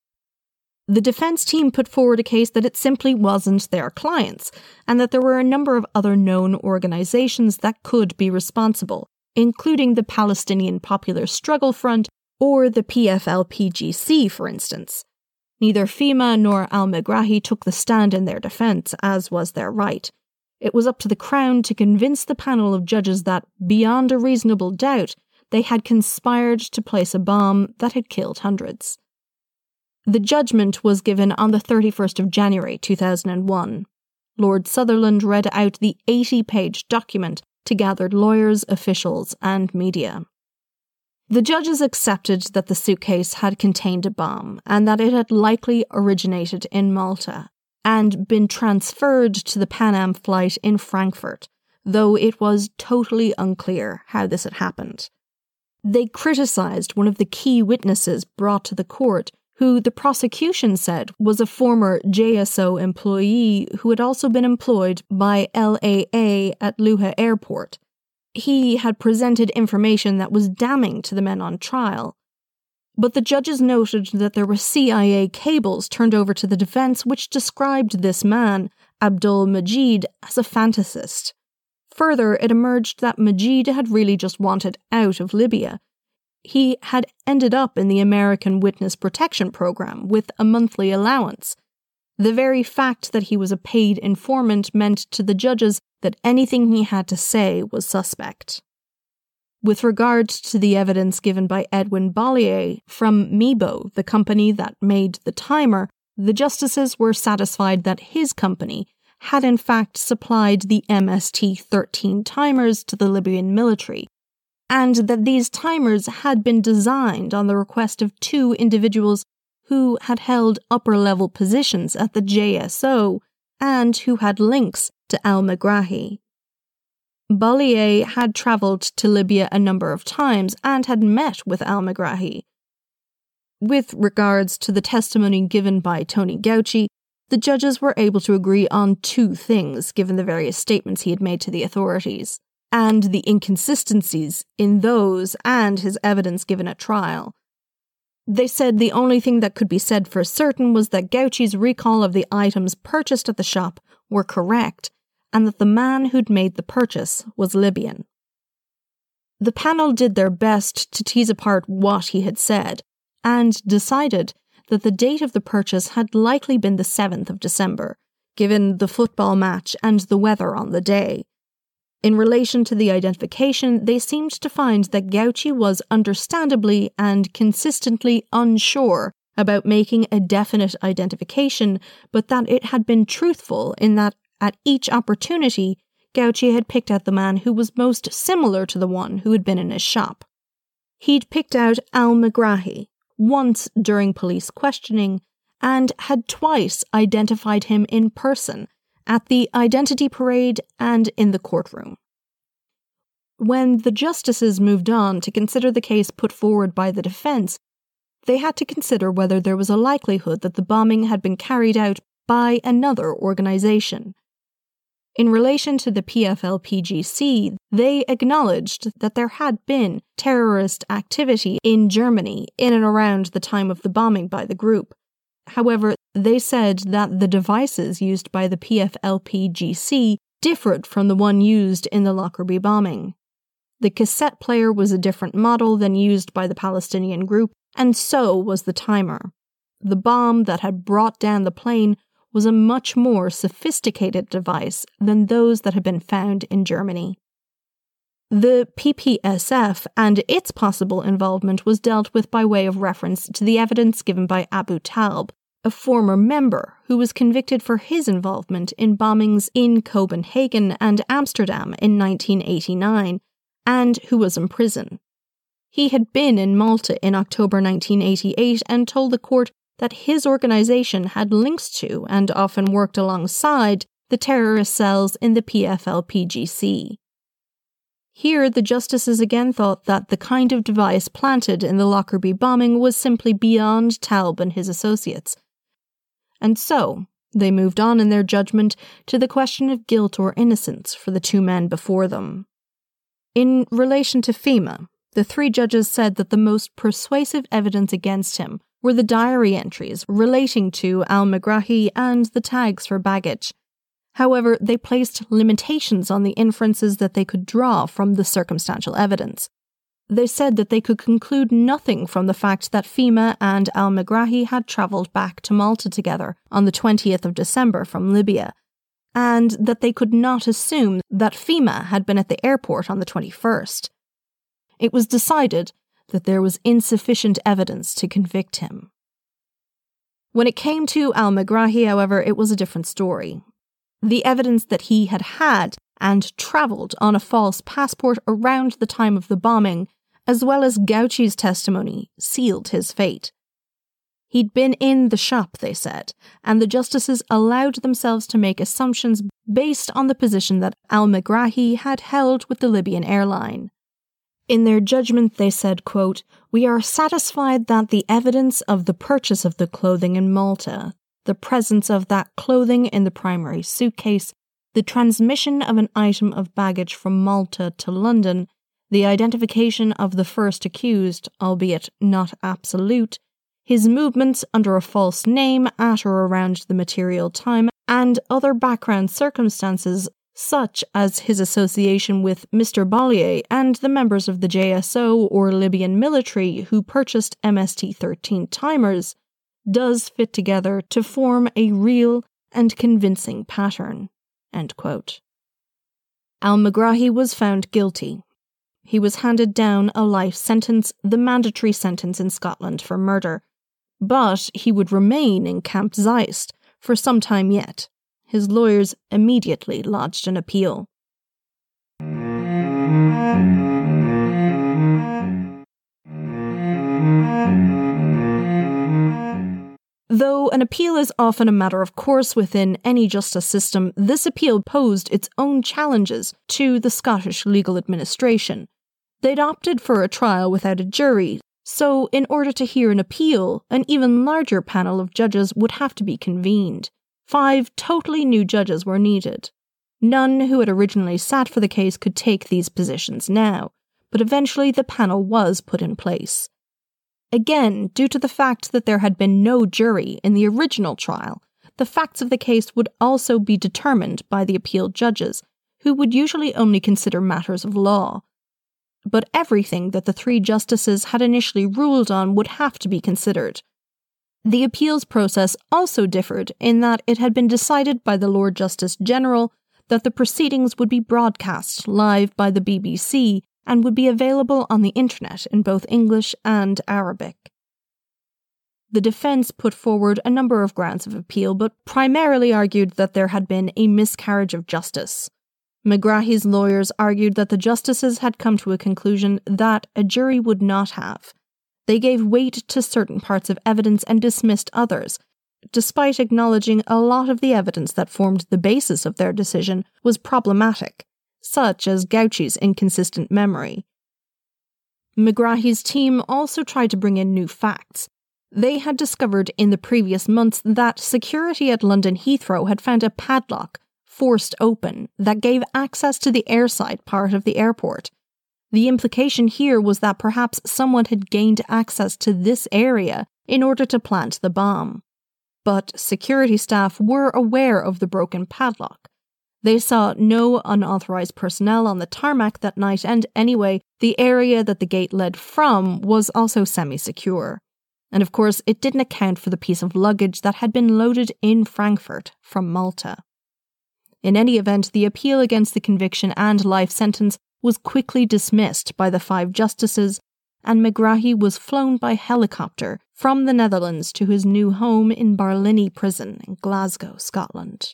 The defence team put forward a case that it simply wasn't their clients, and that there were a number of other known organisations that could be responsible, including the Palestinian Popular Struggle Front or the PFLP-GC, for instance. Neither FEMA nor Al-Megrahi took the stand in their defence, as was their right. It was up to the Crown to convince the panel of judges that, beyond a reasonable doubt, they had conspired to place a bomb that had killed hundreds. The judgment was given on the 31st of January 2001. Lord Sutherland read out the 80-page document to gathered lawyers, officials, and media. The judges accepted that the suitcase had contained a bomb and that it had likely originated in Malta and been transferred to the Pan Am flight in Frankfurt, though it was totally unclear how this had happened. They criticised one of the key witnesses brought to the court, who the prosecution said was a former JSO employee who had also been employed by LAA at Luha Airport. He had presented information that was damning to the men on trial. But the judges noted that there were CIA cables turned over to the defence which described this man, Abdul Majid, as a fantasist. Further, it emerged that Majid had really just wanted out of Libya. He had ended up in the American Witness Protection Program with a monthly allowance. The very fact that he was a paid informant meant to the judges that anything he had to say was suspect. With regard to the evidence given by Edwin Bollier from Mebo, the company that made the timer, the justices were satisfied that his company had in fact supplied the MST-13 timers to the Libyan military, and that these timers had been designed on the request of two individuals who had held upper-level positions at the JSO and who had links to Al-Megrahi. Bollier had travelled to Libya a number of times and had met with Al-Megrahi. With regards to the testimony given by Tony Gauci, the judges were able to agree on two things given the various statements he had made to the authorities, and the inconsistencies in those and his evidence given at trial. They said the only thing that could be said for certain was that Gauci's recall of the items purchased at the shop were correct, and that the man who'd made the purchase was Libyan. The panel did their best to tease apart what he had said, and decided that the date of the purchase had likely been the 7th of December, given the football match and the weather on the day. In relation to the identification, they seemed to find that Gauci was understandably and consistently unsure about making a definite identification, but that it had been truthful in that at each opportunity, Gauci had picked out the man who was most similar to the one who had been in his shop. He'd picked out Al-Megrahi, once during police questioning, and had twice identified him in person, at the identity parade and in the courtroom. When the justices moved on to consider the case put forward by the defence, they had to consider whether there was a likelihood that the bombing had been carried out by another organisation. In relation to the PFLP-GC, they acknowledged that there had been terrorist activity in Germany in and around the time of the bombing by the group. However, they said that the devices used by the PFLP-GC differed from the one used in the Lockerbie bombing. The cassette player was a different model than used by the Palestinian group, and so was the timer. The bomb that had brought down the plane was a much more sophisticated device than those that had been found in Germany. The PPSF and its possible involvement was dealt with by way of reference to the evidence given by Abu Talib, a former member who was convicted for his involvement in bombings in Copenhagen and Amsterdam in 1989, and who was in prison. He had been in Malta in October 1988 and told the court that his organization had links to and often worked alongside the terrorist cells in the PFLP-GC. Here, the justices again thought that the kind of device planted in the Lockerbie bombing was simply beyond Taub and his associates. And so, they moved on in their judgment to the question of guilt or innocence for the two men before them. In relation to Fhimma, the three judges said that the most persuasive evidence against him were the diary entries relating to al-Megrahi and the tags for baggage. However, they placed limitations on the inferences that they could draw from the circumstantial evidence. They said that they could conclude nothing from the fact that Fhimma and al-Megrahi had travelled back to Malta together on the 20th of December from Libya, and that they could not assume that Fhimma had been at the airport on the 21st. It was decided that there was insufficient evidence to convict him. When it came to al-Megrahi, however, it was a different story. The evidence that he had and travelled on a false passport around the time of the bombing, as well as Gauchi's testimony, sealed his fate. He'd been in the shop, they said, and the justices allowed themselves to make assumptions based on the position that al-Megrahi had held with the Libyan airline. In their judgment, they said, quote, "We are satisfied that the evidence of the purchase of the clothing in Malta, the presence of that clothing in the primary suitcase, the transmission of an item of baggage from Malta to London, the identification of the first accused, albeit not absolute, his movements under a false name at or around the material time, and other background circumstances such as his association with Mr. Bollier and the members of the JSO or Libyan military who purchased MST-13 timers, does fit together to form a real and convincing pattern." End quote. Al-Megrahi was found guilty. He was handed down a life sentence, the mandatory sentence in Scotland for murder, but he would remain in Camp Zeist for some time yet. His lawyers immediately lodged an appeal. Though an appeal is often a matter of course within any justice system, this appeal posed its own challenges to the Scottish legal administration. They'd opted for a trial without a jury, so in order to hear an appeal, an even larger panel of judges would have to be convened. 5 totally new judges were needed. None who had originally sat for the case could take these positions now, but eventually the panel was put in place. Again, due to the fact that there had been no jury in the original trial, the facts of the case would also be determined by the appeal judges, who would usually only consider matters of law. But everything that the 3 justices had initially ruled on would have to be considered. The appeals process also differed in that it had been decided by the Lord Justice General that the proceedings would be broadcast live by the BBC and would be available on the internet in both English and Arabic. The defence put forward a number of grounds of appeal, but primarily argued that there had been a miscarriage of justice. Megrahi's lawyers argued that the justices had come to a conclusion that a jury would not have. They gave weight to certain parts of evidence and dismissed others, despite acknowledging a lot of the evidence that formed the basis of their decision was problematic, such as Gauchi's inconsistent memory. Megrahi's team also tried to bring in new facts. They had discovered in the previous months that security at London Heathrow had found a padlock forced open that gave access to the airside part of the airport. The implication here was that perhaps someone had gained access to this area in order to plant the bomb. But security staff were aware of the broken padlock. They saw no unauthorized personnel on the tarmac that night, and anyway, the area that the gate led from was also semi-secure. And of course, it didn't account for the piece of luggage that had been loaded in Frankfurt from Malta. In any event, the appeal against the conviction and life sentence was quickly dismissed by the 5 justices, and Megrahi was flown by helicopter from the Netherlands to his new home in Barlinnie Prison in Glasgow, Scotland.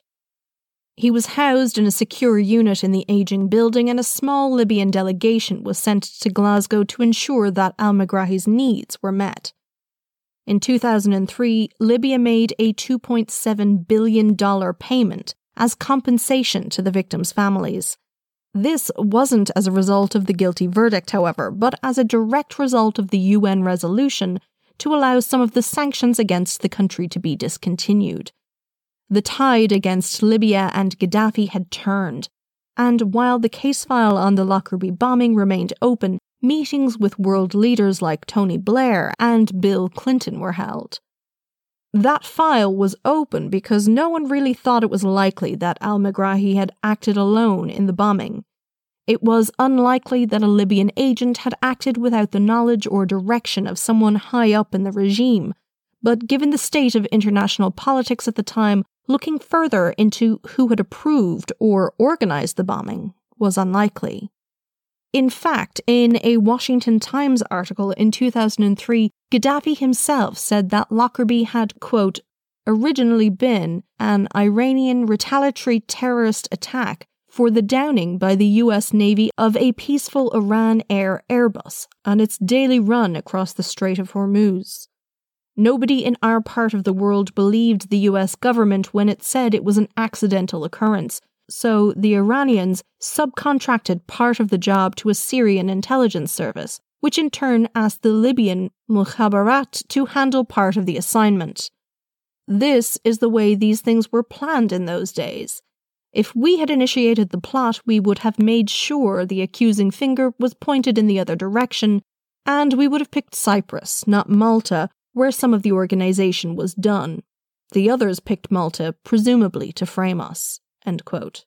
He was housed in a secure unit in the aging building, and a small Libyan delegation was sent to Glasgow to ensure that al-Megrahi's needs were met. In 2003, Libya made a $2.7 billion payment as compensation to the victims' families. This wasn't as a result of the guilty verdict, however, but as a direct result of the UN resolution to allow some of the sanctions against the country to be discontinued. The tide against Libya and Gaddafi had turned, and while the case file on the Lockerbie bombing remained open, meetings with world leaders like Tony Blair and Bill Clinton were held. That file was open because no one really thought it was likely that al-Megrahi had acted alone in the bombing. It was unlikely that a Libyan agent had acted without the knowledge or direction of someone high up in the regime, but given the state of international politics at the time, looking further into who had approved or organized the bombing was unlikely. In fact, in a Washington Times article in 2003, Gaddafi himself said that Lockerbie had, quote, originally been an Iranian retaliatory terrorist attack for the downing by the US Navy of a peaceful Iran Air Airbus on its daily run across the Strait of Hormuz. Nobody in our part of the world believed the US government when it said it was an accidental occurrence, so the Iranians subcontracted part of the job to a Syrian intelligence service, which in turn asked the Libyan Mukhabarat to handle part of the assignment. This is the way these things were planned in those days. If we had initiated the plot, we would have made sure the accusing finger was pointed in the other direction, and we would have picked Cyprus, not Malta, where some of the organization was done. The others picked Malta, presumably to frame us." End quote.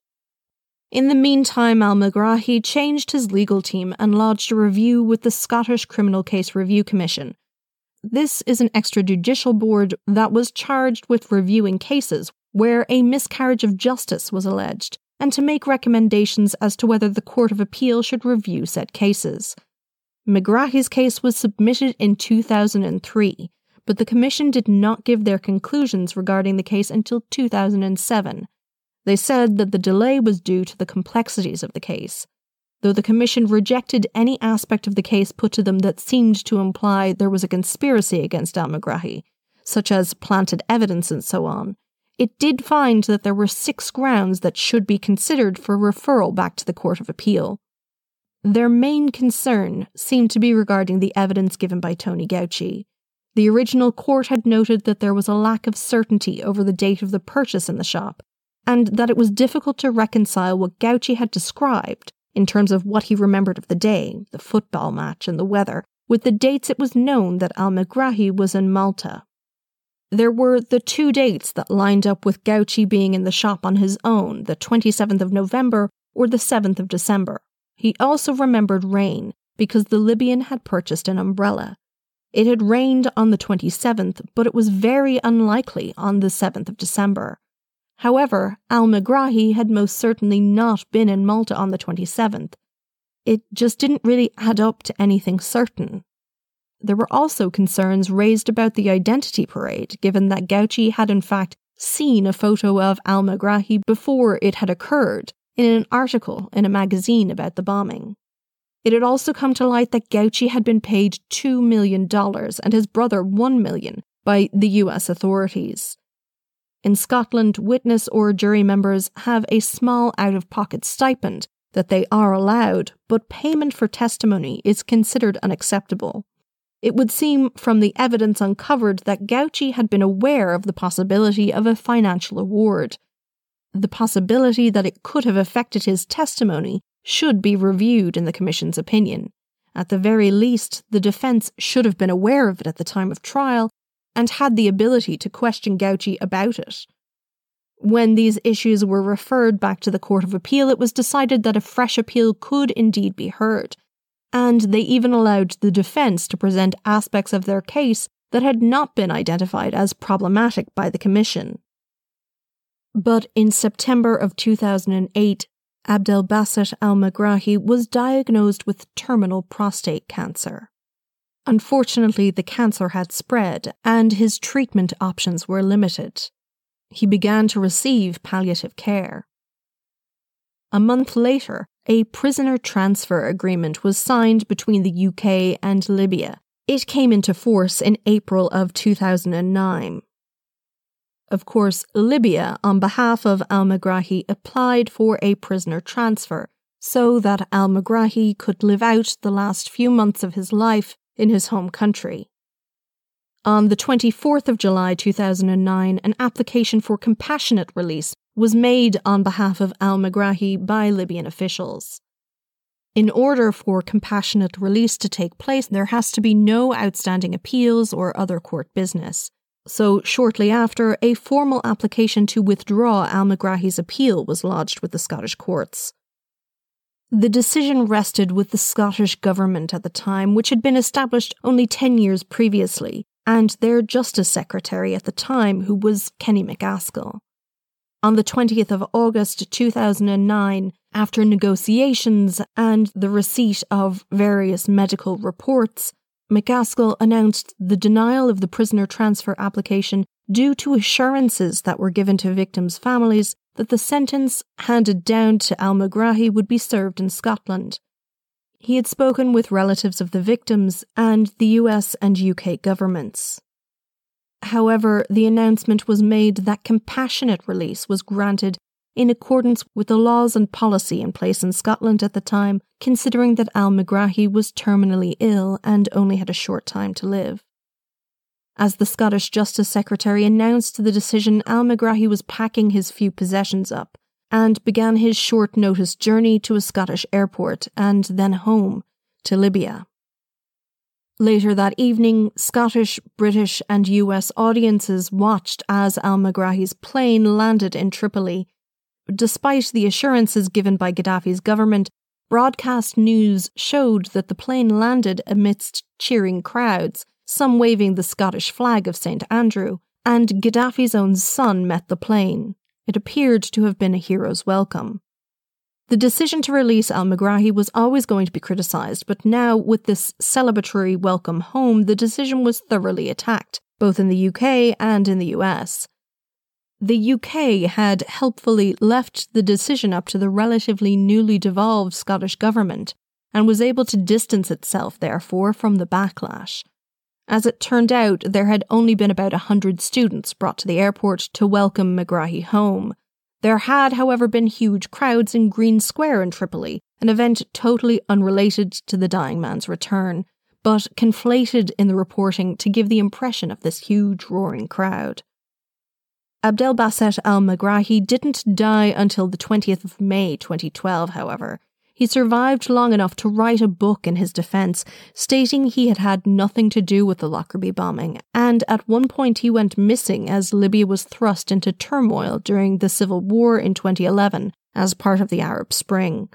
In the meantime, al-Megrahi changed his legal team and lodged a review with the Scottish Criminal Case Review Commission. This is an extrajudicial board that was charged with reviewing cases where a miscarriage of justice was alleged, and to make recommendations as to whether the Court of Appeal should review said cases. Megrahi's case was submitted in 2003, but the Commission did not give their conclusions regarding the case until 2007. They said that the delay was due to the complexities of the case. Though the Commission rejected any aspect of the case put to them that seemed to imply there was a conspiracy against al-Megrahi, such as planted evidence and so on, it did find that there were 6 grounds that should be considered for referral back to the Court of Appeal. Their main concern seemed to be regarding the evidence given by Tony Gauci. The original court had noted that there was a lack of certainty over the date of the purchase in the shop, and that it was difficult to reconcile what Gauci had described, in terms of what he remembered of the day, the football match and the weather, with the dates it was known that al-Megrahi was in Malta. There were the 2 dates that lined up with Gauci being in the shop on his own, the 27th of November or the 7th of December. He also remembered rain, because the Libyan had purchased an umbrella. It had rained on the 27th, but it was very unlikely on the 7th of December. However, al-Megrahi had most certainly not been in Malta on the 27th. It just didn't really add up to anything certain. There were also concerns raised about the identity parade, given that Gauci had in fact seen a photo of al-Megrahi before it had occurred in an article in a magazine about the bombing. It had also come to light that Gauci had been paid $2 million and his brother $1 million by the US authorities. In Scotland, witness or jury members have a small out-of-pocket stipend that they are allowed, but payment for testimony is considered unacceptable. It would seem from the evidence uncovered that Gauci had been aware of the possibility of a financial award. The possibility that it could have affected his testimony should be reviewed in the Commission's opinion. At the very least, the defence should have been aware of it at the time of trial and had the ability to question Gauci about it. When these issues were referred back to the Court of Appeal, it was decided that a fresh appeal could indeed be heard, and they even allowed the defence to present aspects of their case that had not been identified as problematic by the Commission. But in September of 2008, Abdelbasset Al-Megrahi was diagnosed with terminal prostate cancer. Unfortunately, the cancer had spread, and his treatment options were limited. He began to receive palliative care. A month later, a prisoner transfer agreement was signed between the UK and Libya. It came into force in April of 2009. Of course, Libya, on behalf of Al-Megrahi, applied for a prisoner transfer so that Al-Megrahi could live out the last few months of his life in his home country. On the 24th of July 2009, an application for compassionate release was made on behalf of Al-Megrahi by Libyan officials. In order for compassionate release to take place, there has to be no outstanding appeals or other court business. So, shortly after, a formal application to withdraw Al-Megrahi's appeal was lodged with the Scottish courts. The decision rested with the Scottish government at the time, which had been established only 10 years previously, and their Justice Secretary at the time, who was Kenny MacAskill. On the 20th of August 2009, after negotiations and the receipt of various medical reports, MacAskill announced the denial of the prisoner transfer application due to assurances that were given to victims' families that the sentence handed down to Al-Megrahi would be served in Scotland. He had spoken with relatives of the victims and the US and UK governments. However, the announcement was made that compassionate release was granted in accordance with the laws and policy in place in Scotland at the time, considering that Al-Megrahi was terminally ill and only had a short time to live. As the Scottish Justice Secretary announced the decision, Al-Megrahi was packing his few possessions up and began his short-notice journey to a Scottish airport and then home to Libya. Later that evening, Scottish, British and US audiences watched as Al-Megrahi's plane landed in Tripoli. Despite the assurances given by Gaddafi's government, broadcast news showed that the plane landed amidst cheering crowds, some waving the Scottish flag of St. Andrew, and Gaddafi's own son met the plane. It appeared to have been a hero's welcome. The decision to release Al-Megrahi was always going to be criticised, but now, with this celebratory welcome home, the decision was thoroughly attacked, both in the UK and in the US. The UK had helpfully left the decision up to the relatively newly devolved Scottish government and was able to distance itself, therefore, from the backlash. As it turned out, there had only been about 100 students brought to the airport to welcome Megrahi home. There had, however, been huge crowds in Green Square in Tripoli, an event totally unrelated to the dying man's return, but conflated in the reporting to give the impression of this huge roaring crowd. Abdelbasset Al-Megrahi didn't die until the 20th of May 2012, however. He survived long enough to write a book in his defence, stating he had had nothing to do with the Lockerbie bombing, and at one point he went missing as Libya was thrust into turmoil during the civil war in 2011 as part of the Arab Spring.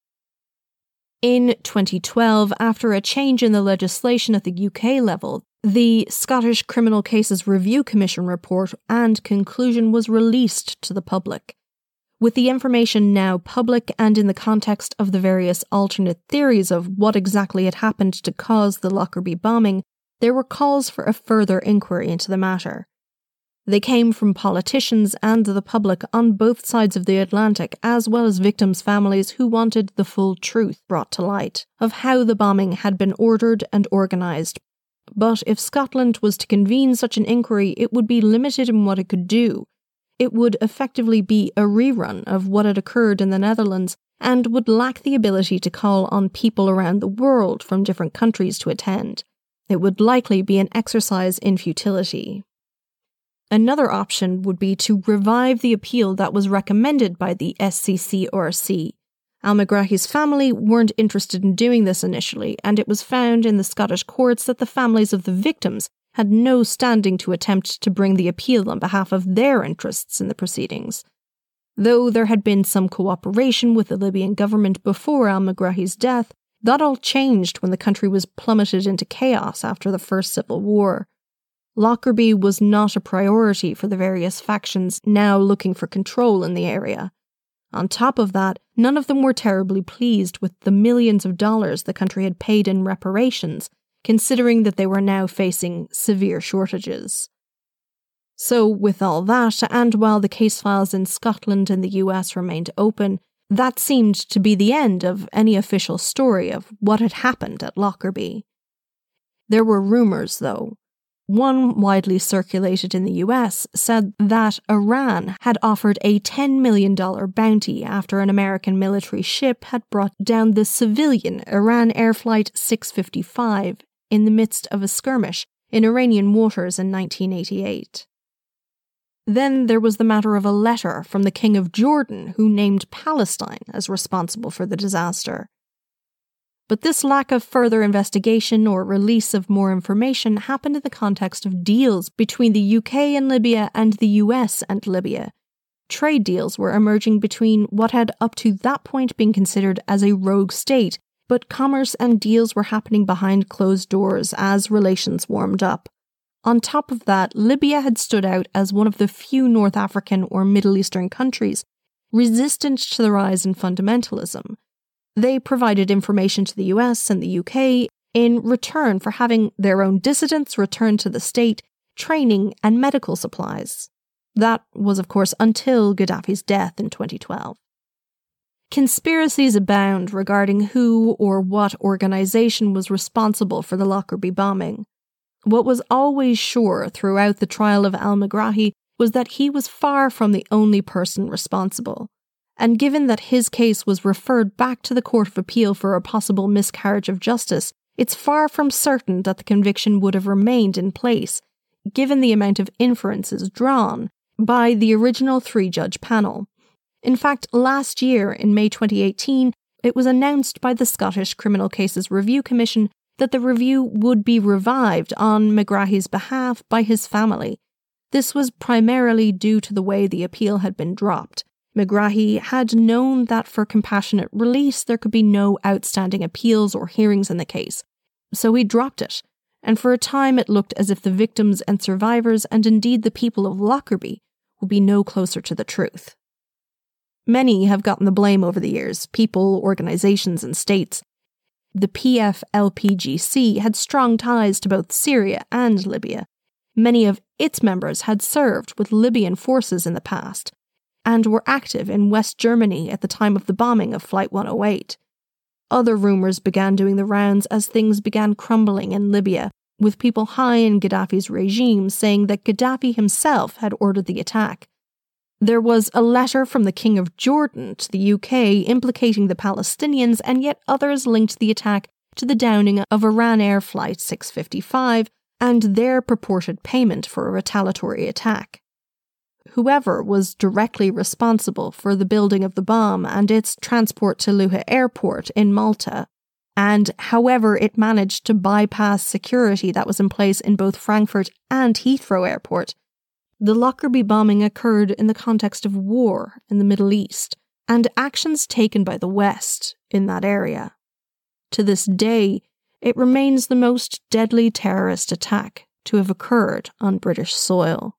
In 2012, after a change in the legislation at the UK level, the Scottish Criminal Cases Review Commission report and conclusion was released to the public. With the information now public and in the context of the various alternate theories of what exactly had happened to cause the Lockerbie bombing, there were calls for a further inquiry into the matter. They came from politicians and the public on both sides of the Atlantic, as well as victims' families who wanted the full truth brought to light of how the bombing had been ordered and organised. But if Scotland was to convene such an inquiry, it would be limited in what it could do. It would effectively be a rerun of what had occurred in the Netherlands and would lack the ability to call on people around the world from different countries to attend. It would likely be an exercise in futility. Another option would be to revive the appeal that was recommended by the SCCRC. Al-Megrahi's family weren't interested in doing this initially, and it was found in the Scottish courts that the families of the victims had no standing to attempt to bring the appeal on behalf of their interests in the proceedings. Though there had been some cooperation with the Libyan government before al-Megrahi's death, that all changed when the country was plummeted into chaos after the first civil war. Lockerbie was not a priority for the various factions now looking for control in the area. On top of that, none of them were terribly pleased with the millions of dollars the country had paid in reparations, considering that they were now facing severe shortages. So, with all that, and while the case files in Scotland and the US remained open, that seemed to be the end of any official story of what had happened at Lockerbie. There were rumours, though. One widely circulated in the US said that Iran had offered a $10 million bounty after an American military ship had brought down the civilian Iran Air Flight 655 in the midst of a skirmish in Iranian waters in 1988. Then there was the matter of a letter from the King of Jordan who named Palestine as responsible for the disaster. But this lack of further investigation or release of more information happened in the context of deals between the UK and Libya and the US and Libya. Trade deals were emerging between what had up to that point been considered as a rogue state, but commerce and deals were happening behind closed doors as relations warmed up. On top of that, Libya had stood out as one of the few North African or Middle Eastern countries resistant to the rise in fundamentalism. They provided information to the US and the UK in return for having their own dissidents returned to the state, training and medical supplies. That was, of course, until Gaddafi's death in 2012. Conspiracies abound regarding who or what organisation was responsible for the Lockerbie bombing. What was always sure throughout the trial of al-Megrahi was that he was far from the only person responsible. And given that his case was referred back to the Court of Appeal for a possible miscarriage of justice, it's far from certain that the conviction would have remained in place, given the amount of inferences drawn by the original 3-judge panel. In fact, last year, in May 2018, it was announced by the Scottish Criminal Cases Review Commission that the review would be revived on Megrahi's behalf by his family. This was primarily due to the way the appeal had been dropped. Megrahi had known that for compassionate release there could be no outstanding appeals or hearings in the case, so he dropped it, and for a time it looked as if the victims and survivors, and indeed the people of Lockerbie, would be no closer to the truth. Many have gotten the blame over the years, people, organisations and states. The PFLPGC had strong ties to both Syria and Libya. Many of its members had served with Libyan forces in the past, and were active in West Germany at the time of the bombing of Flight 108. Other rumours began doing the rounds as things began crumbling in Libya, with people high in Gaddafi's regime saying that Gaddafi himself had ordered the attack. There was a letter from the King of Jordan to the UK implicating the Palestinians, and yet others linked the attack to the downing of Iran Air Flight 655 and their purported payment for a retaliatory attack. Whoever was directly responsible for the building of the bomb and its transport to Luha Airport in Malta, and however it managed to bypass security that was in place in both Frankfurt and Heathrow Airport, the Lockerbie bombing occurred in the context of war in the Middle East and actions taken by the West in that area. To this day, it remains the most deadly terrorist attack to have occurred on British soil.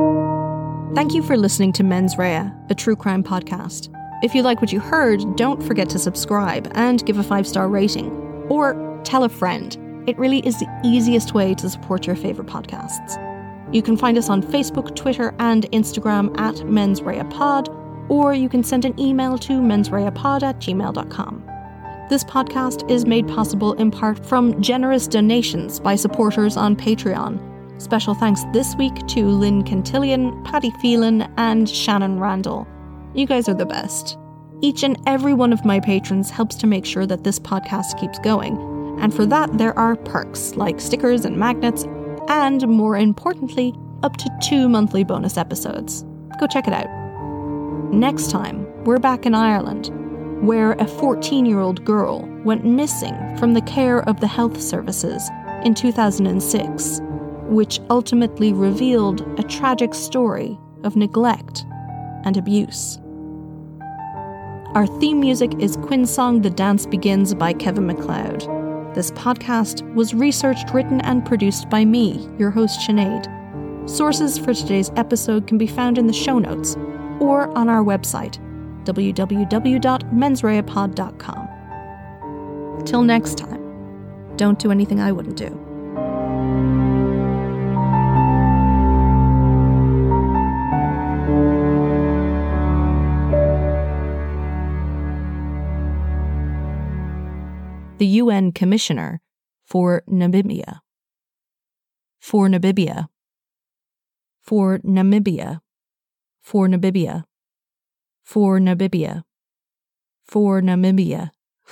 Thank you for listening to Mens Rea, a true crime podcast. If you like what you heard, don't forget to subscribe and give a 5-star rating. Or tell a friend. It really is the easiest way to support your favourite podcasts. You can find us on Facebook, Twitter and Instagram at mensreapod, or you can send an email to mensreapod@gmail.com. This podcast is made possible in part from generous donations by supporters on Patreon. Special thanks this week to Lynn Cantillion, Paddy Phelan and Shannon Randall. You guys are the best. Each and every one of my patrons helps to make sure that this podcast keeps going, and for that there are perks like stickers and magnets, and more importantly, up to 2 monthly bonus episodes. Go check it out. Next time, we're back in Ireland, where a 14-year-old girl went missing from the care of the health services in 2006. which ultimately revealed a tragic story of neglect and abuse. Our theme music is Quinn's song The Dance Begins by Kevin MacLeod. This podcast was researched, written, and produced by me, your host Sinead. Sources for today's episode can be found in the show notes or on our website, www.mensreapod.com. Till next time, don't do anything I wouldn't do. The UN Commissioner for Namibia. For Namibia. For Namibia. For Namibia. For Namibia. For Namibia.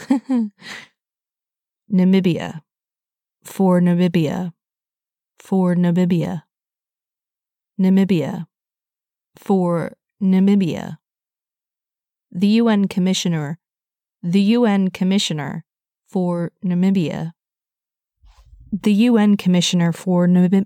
Namibia. For Namibia. For Namibia. Namibia. For Namibia. The UN Commissioner. The UN Commissioner for Namibia. The UN Commissioner for Namibia.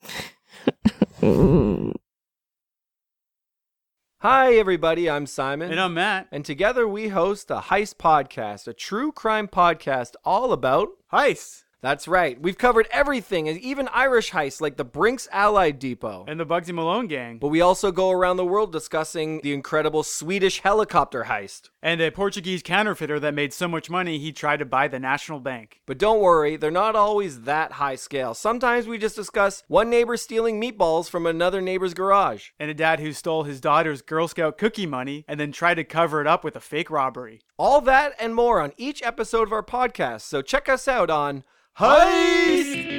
Hi, everybody. I'm Simon. And I'm Matt. And together we host the Heist Podcast, a true crime podcast all about Heist. That's right. We've covered everything, even Irish heists like the Brinks Allied Depot. And the Bugsy Malone gang. But we also go around the world discussing the incredible Swedish helicopter heist. And a Portuguese counterfeiter that made so much money he tried to buy the National Bank. But don't worry, they're not always that high scale. Sometimes we just discuss one neighbor stealing meatballs from another neighbor's garage. And a dad who stole his daughter's Girl Scout cookie money and then tried to cover it up with a fake robbery. All that and more on each episode of our podcast. So check us out on Heist!